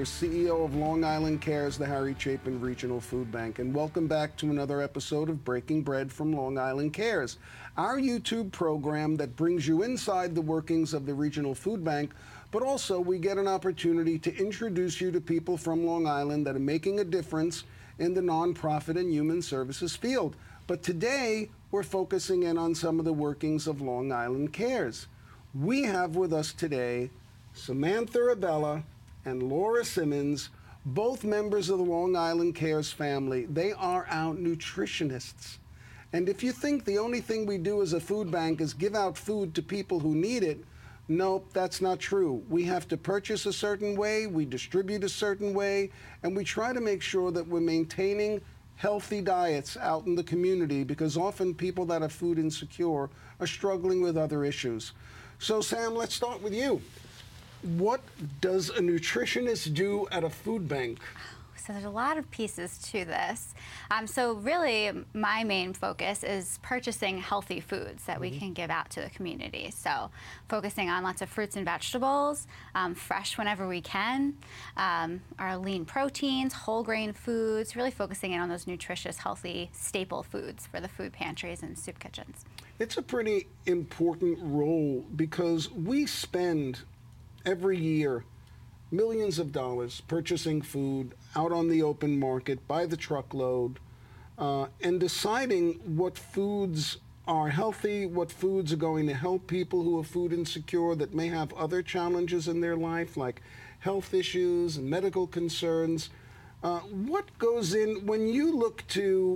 Samanther, CEO of Long Island Cares, the Harry Chapin Regional Food Bank, and welcome back to another episode of Breaking Bread from Long Island Cares, our YouTube program that brings you inside the workings of the Regional Food Bank, but also we get an opportunity to introduce you to people from Long Island that are making a difference in the nonprofit and human services field. But today, we're focusing in on some of the workings of Long Island Cares. We have with us today Samantha Abella and Laura Simmons, both members of the Long Island Cares family. They are our nutritionists. And if you think the only thing we do as a food bank is give out food to people who need it, nope, that's not true. We have to purchase a certain way, we distribute a certain way, and we try to make sure that we're maintaining healthy diets out in the community, because often people that are food insecure are struggling with other issues. So Sam, let's start with you. What does a nutritionist do at a food bank? So there's a lot of pieces to this. So really, my main focus is purchasing healthy foods that we can give out to the community. So focusing on lots of fruits and vegetables, fresh whenever we can, our lean proteins, whole grain foods, really focusing in on those nutritious, healthy, staple foods for the food pantries and soup kitchens. It's a pretty important role because we spend every year millions of dollars purchasing food out on the open market by the truckload and deciding what foods are healthy, what foods are going to help people who are food insecure that may have other challenges in their life like health issues and medical concerns. What goes in when you look to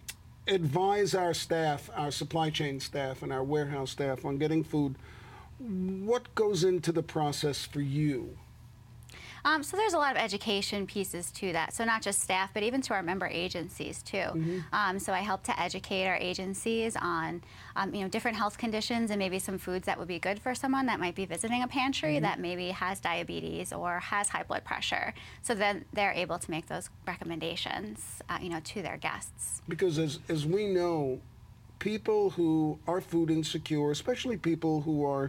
advise our staff, our supply chain staff and our warehouse staff on getting food? What goes into the process for you? So there's a lot of education pieces to that. So not just staff, but even to our member agencies too. So I help to educate our agencies on different health conditions and maybe some foods that would be good for someone that might be visiting a pantry that maybe has diabetes or has high blood pressure. So then they're able to make those recommendations to their guests. Because as we know, people who are food insecure, especially people who are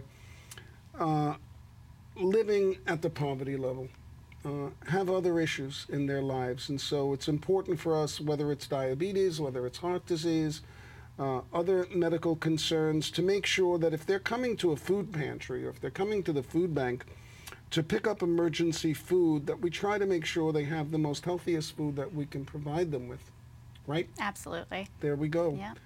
living at the poverty level, have other issues in their lives. And so it's important for us, whether it's diabetes, whether it's heart disease, other medical concerns, to make sure that if they're coming to a food pantry or if they're coming to the food bank to pick up emergency food, that we try to make sure they have the most healthiest food that we can provide them with, right? Absolutely. There we go. Yeah.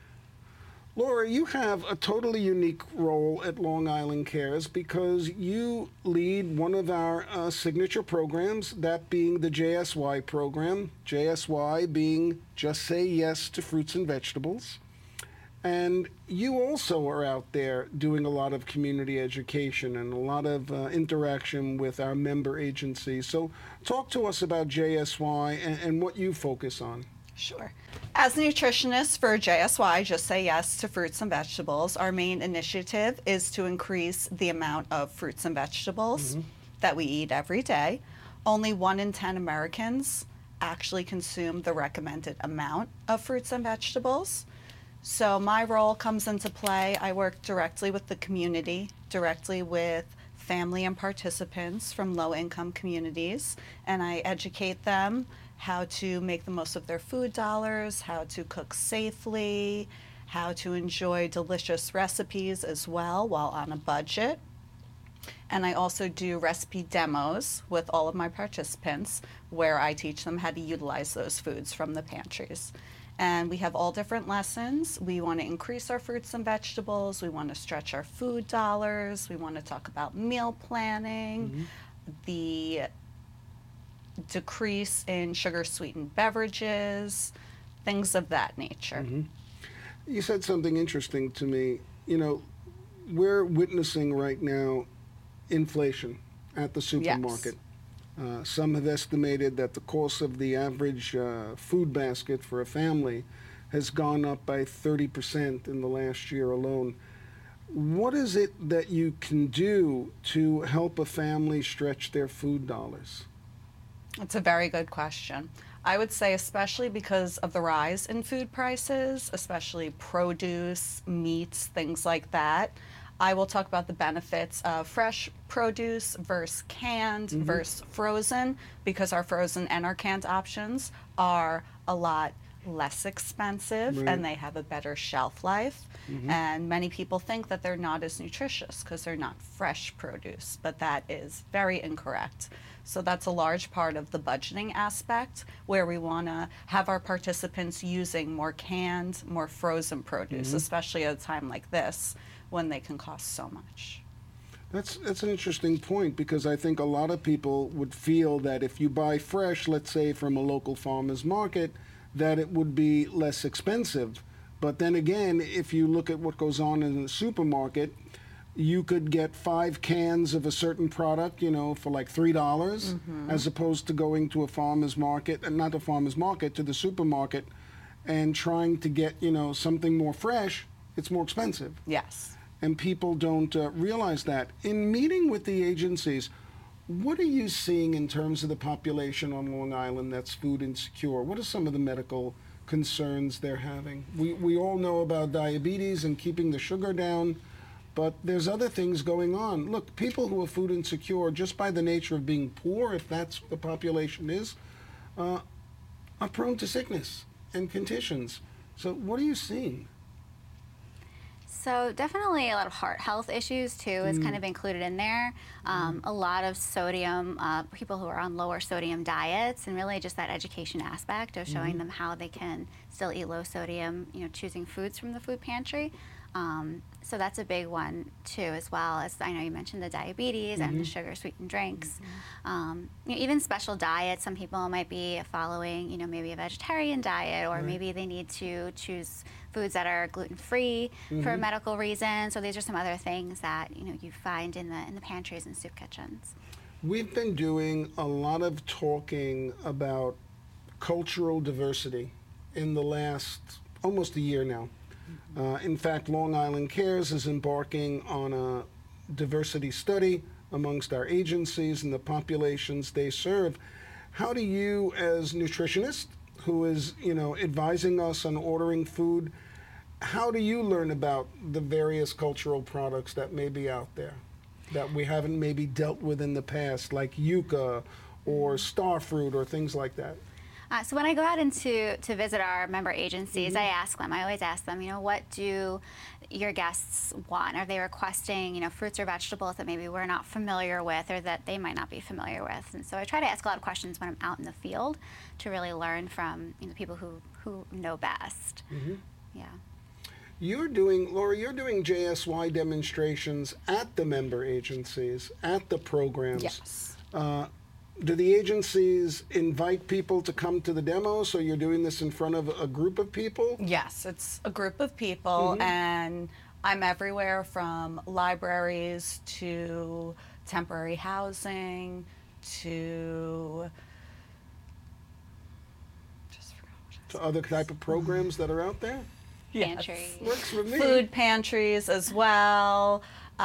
Laura, you have a totally unique role at Long Island Cares because you lead one of our signature programs, that being the JSY program, JSY being Just Say Yes to Fruits and Vegetables. And you also are out there doing a lot of community education and a lot of interaction with our member agencies. So talk to us about JSY and what you focus on. Sure. As a nutritionist for JSY, Just Say Yes to Fruits and Vegetables, our main initiative is to increase the amount of fruits and vegetables that we eat every day. Only 1 in 10 Americans actually consume the recommended amount of fruits and vegetables. So my role comes into play. I work directly with the community, directly with family and participants from low-income communities, and I educate them how to make the most of their food dollars, how to cook safely, how to enjoy delicious recipes as well while on a budget. And I also do recipe demos with all of my participants where I teach them how to utilize those foods from the pantries. And we have all different lessons. We want to increase our fruits and vegetables. We want to stretch our food dollars. We want to talk about meal planning, the decrease in sugar-sweetened beverages, things of that nature. You said something interesting to me. You know, we're witnessing right now inflation at the supermarket. Some have estimated that the cost of the average food basket for a family has gone up by 30% in the last year alone. What is it that you can do to help a family stretch their food dollars? That's a very good question. I would say especially because of the rise in food prices, especially produce, meats, things like that, I will talk about the benefits of fresh produce versus canned versus frozen, because our frozen and our canned options are a lot less expensive Right. and they have a better shelf life. And many people think that they're not as nutritious because they're not fresh produce, but that is very incorrect. So that's a large part of the budgeting aspect, where we want to have our participants using more canned, more frozen produce, especially at a time like this when they can cost so much. That's an interesting point, because I think a lot of people would feel that if you buy fresh, let's say from a local farmer's market, that it would be less expensive. But then again, if you look at what goes on in the supermarket, you could get 5 cans of a certain product, you know, for like $3, as opposed to going to a farmer's market, and not a farmer's market, to the supermarket, and trying to get, you know, something more fresh. It's more expensive. Yes. And people don't realize that. In meeting with the agencies, what are you seeing in terms of the population on Long Island that's food insecure? What are some of the medical concerns they're having? We all know about diabetes and keeping the sugar down, but there's other things going on. Look, people who are food insecure, just by the nature of being poor, if that's what the population is, are prone to sickness and conditions. So what are you seeing? So definitely a lot of heart health issues too is kind of included in there. A lot of sodium, people who are on lower sodium diets, and really just that education aspect of showing them how they can still eat low sodium, you know, choosing foods from the food pantry. So that's a big one too, as well as I know you mentioned the diabetes and the sugar sweetened drinks. You know, even special diets, some people might be following, you know, maybe a vegetarian diet, or maybe they need to choose foods that are gluten-free for medical reasons. So these are some other things that, you know, you find in the pantries and soup kitchens. We've been doing a lot of talking about cultural diversity in the last almost a year now. In fact, Long Island Cares is embarking on a diversity study amongst our agencies and the populations they serve. How do you, as nutritionist, who is, you know, advising us on ordering food, how do you learn about the various cultural products that may be out there that we haven't maybe dealt with in the past, like yucca or star fruit or things like that? So when I go out to visit our member agencies, I always ask them, you know, what do your guests want? Are they requesting, you know, fruits or vegetables that maybe we're not familiar with or that they might not be familiar with? And so I try to ask a lot of questions when I'm out in the field to really learn from, you know, people who know best. Yeah. Laura, you're doing JSY demonstrations at the member agencies, at the programs. Yes. Do the agencies invite people to come to the demo, so you're doing this in front of a group of people? Yes, it's a group of people, and I'm everywhere from libraries to temporary housing to To other type of programs that are out there? Pantry. Works for me. food pantries as well,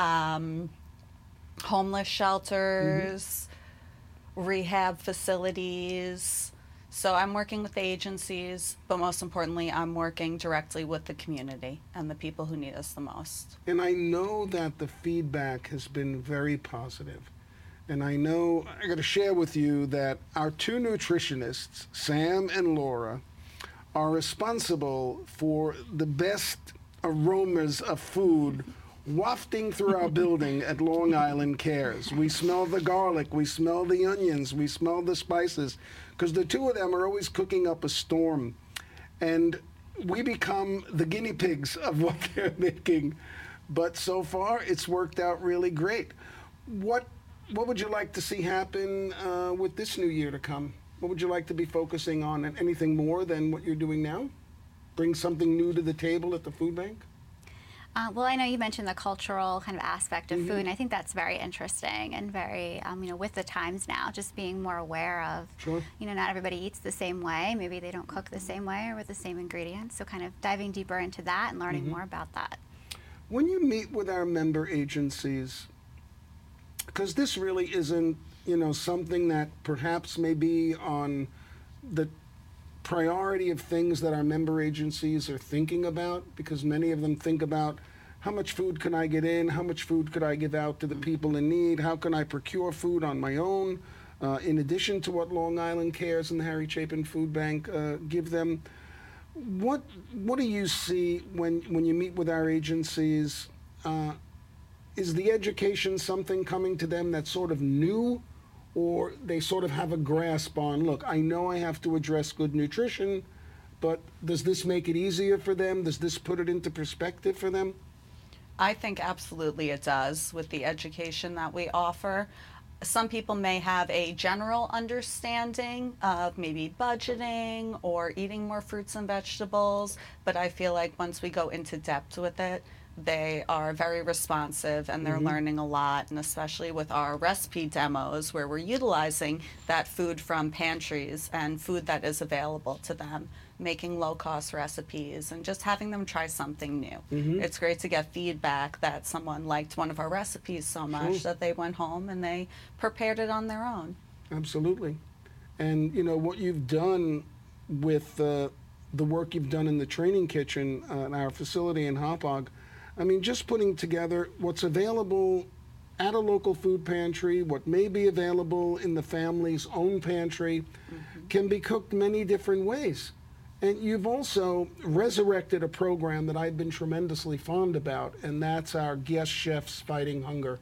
homeless shelters, rehab facilities. So I'm working with the agencies, but most importantly, I'm working directly with the community and the people who need us the most. And I know that the feedback has been very positive. And I know, I got to share with you that our 2 nutritionists, Sam and Laura, are responsible for the best aromas of food wafting through our building at Long Island Cares. We smell the garlic, we smell the onions, we smell the spices, because the 2 of them are always cooking up a storm. And we become the guinea pigs of what they're making. But so far, it's worked out really great. What would you like to see happen with this new year to come? What would you like to be focusing on? And anything more than what you're doing now? Bring something new to the table at the food bank? Well, I know you mentioned the cultural kind of aspect of food, and I think that's very interesting and very, you know, with the times now, just being more aware of, you know, not everybody eats the same way. Maybe they don't cook the same way or with the same ingredients. So kind of diving deeper into that and learning more about that. When you meet with our member agencies, because this really isn't, you know, something that perhaps may be on the priority of things that our member agencies are thinking about, because many of them think about how much food can I get in? How much food could I give out to the people in need? How can I procure food on my own, in addition to what Long Island Cares and the Harry Chapin Food Bank give them? What do you see when you meet with our agencies? Is the education something coming to them that's sort of new, or they sort of have a grasp on, look, I know I have to address good nutrition, but does this make it easier for them? Does this put it into perspective for them? I think absolutely it does with the education that we offer. Some people may have a general understanding of maybe budgeting or eating more fruits and vegetables, but I feel like once we go into depth with it, they are very responsive and they're learning a lot, and especially with our recipe demos where we're utilizing that food from pantries and food that is available to them, making low-cost recipes and just having them try something new. It's great to get feedback that someone liked one of our recipes so much that they went home and they prepared it on their own. Absolutely. And you know what you've done with the work you've done in the training kitchen in our facility in Hauppauge, I mean, just putting together what's available at a local food pantry, what may be available in the family's own pantry, can be cooked many different ways. And you've also resurrected a program that I've been tremendously fond about, and that's our Guest Chefs Fighting Hunger.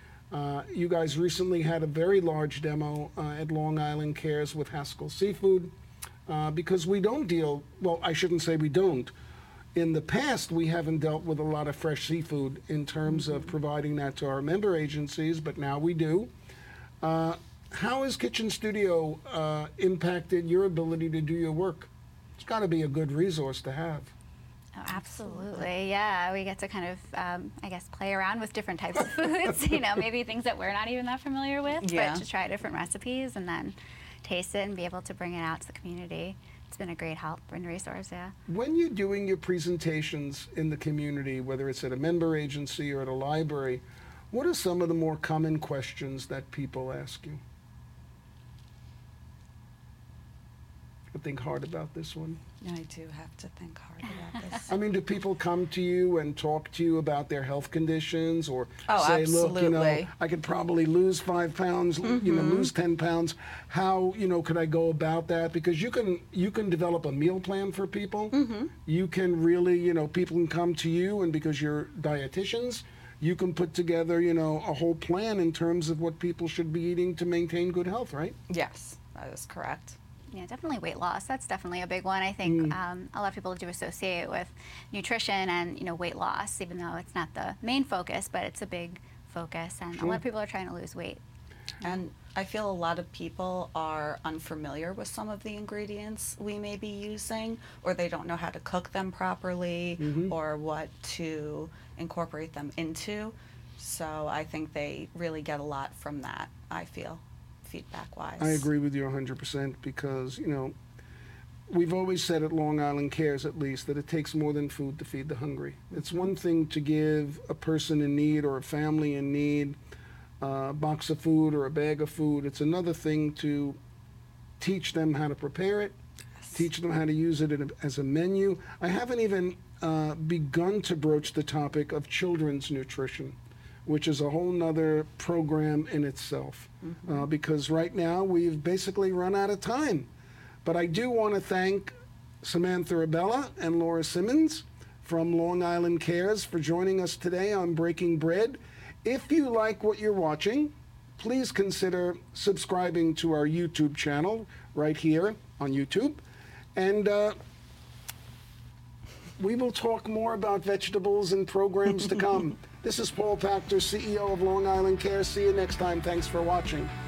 You guys recently had a very large demo at Long Island Cares with Haskell Seafood, because we don't deal, well, I shouldn't say we don't. In the past, we haven't dealt with a lot of fresh seafood in terms of providing that to our member agencies, but now we do. How has Kitchen Studio impacted your ability to do your work? It's got to be a good resource to have. Oh, absolutely, yeah. We get to kind of, I guess, play around with different types of foods, you know, maybe things that we're not even that familiar with, but to try different recipes and then taste it and be able to bring it out to the community. It's been a great help and resource, yeah. When you're doing your presentations in the community, whether it's at a member agency or at a library, what are some of the more common questions that people ask you? I think hard about this one. I do have to think hard about this. I mean, do people come to you and talk to you about their health conditions, or say, absolutely. look, you know, I could probably lose 5 pounds, you know, lose 10 pounds. How, you know, could I go about that? Because you can develop a meal plan for people. You can really, you know, people can come to you, and because you're dietitians, you can put together, you know, a whole plan in terms of what people should be eating to maintain good health, right? Yes, that is correct. Yeah, definitely weight loss. That's definitely a big one. I think a lot of people do associate it with nutrition and, you know, weight loss, even though it's not the main focus, but it's a big focus, and a lot of people are trying to lose weight. And I feel a lot of people are unfamiliar with some of the ingredients we may be using, or they don't know how to cook them properly, or what to incorporate them into. So I think they really get a lot from that, I feel, feedback-wise. I agree with you 100%, because, you know, we've always said at Long Island Cares, at least, that it takes more than food to feed the hungry. It's one thing to give a person in need or a family in need a box of food or a bag of food. It's another thing to teach them how to prepare it, teach them how to use it as a menu. I haven't even begun to broach the topic of children's nutrition, which is a whole nother program in itself, because right now we've basically run out of time. But I do want to thank Samantha Abella and Laura Simmons from Long Island Cares for joining us today on Breaking Bread. If you like what you're watching, please consider subscribing to our YouTube channel right here on YouTube. And we will talk more about vegetables and programs to come. This is Paul Pachter, CEO of Long Island Cares. See you next time. Thanks for watching.